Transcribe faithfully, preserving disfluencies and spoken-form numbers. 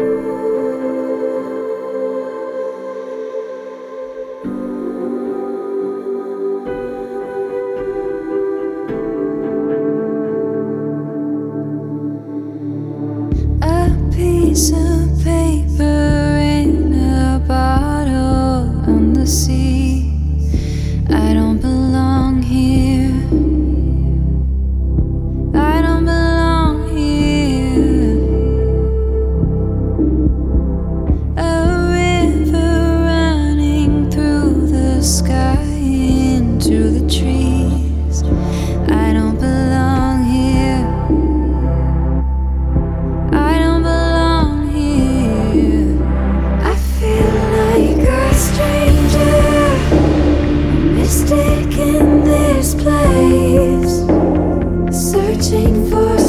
Piece of paper in a bottle on the sea. I don't belong here. I don't belong here. A river running through the sky into the trees. I don't belong here. I don't belong here. I feel like a stranger, a mystic in this place, searching for